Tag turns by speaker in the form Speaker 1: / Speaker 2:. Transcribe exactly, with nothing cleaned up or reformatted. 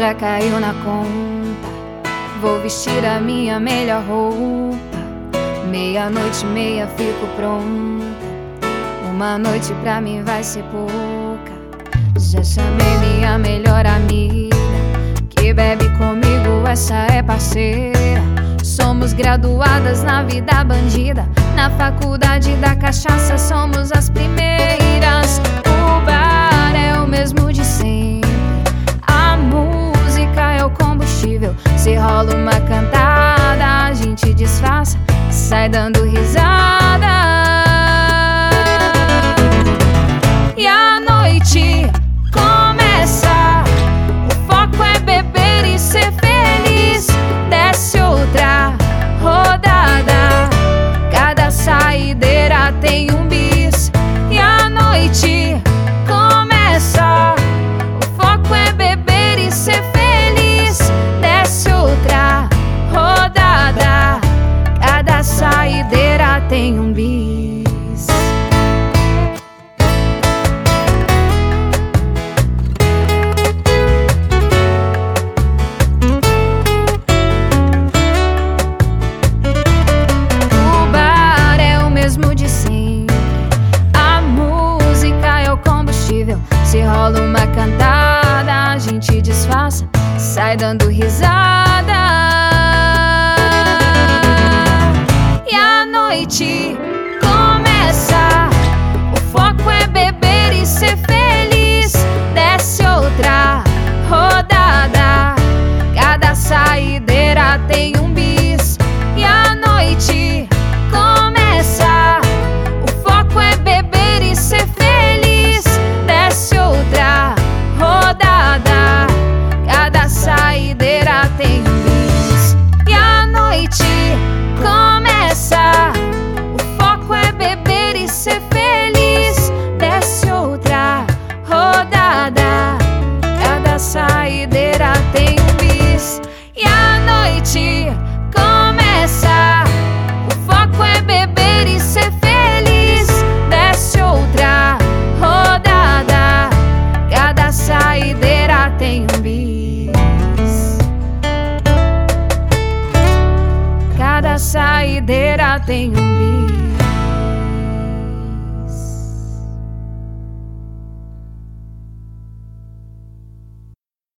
Speaker 1: já caiu na conta. Vou vestir a minha melhor roupa. Meia-noite, meia fico pronta. Uma noite pra mim vai ser pouca. Já chamei minha melhor amiga, que bebe comigo, essa é parceira. Somos graduadas na vida bandida. Na faculdade da cachaça somos as primeiras. O bar é o mesmo de sempre. A música é o combustível. Se rola uma cantada, a gente disfarça, sai dando risada. E a noite começa. O foco é beber e ser feliz. Desce outra rodada. Cada saideira tem um bis. E a noite começa. O foco é beber e ser feliz. Desce outra rodada. Cada saideira tem um bis. Se rola uma cantada, a gente disfarça, sai dando risada. E a noite começa. O foco é beber e ser feliz. Desce outra rodada. Cada saideira tem um bis. E a noite começa. O foco é beber e ser feliz. Desce outra rodada. Cada saideira tem um bis. E a noite começa. O foco é beber e ser feliz. Desce outra rodada. Cada saideira tem um bis. E a noite começa. O foco é beber e ser feliz. Desce outra rodada. Cada saideira tem um bis. Cada saideira tem um bis.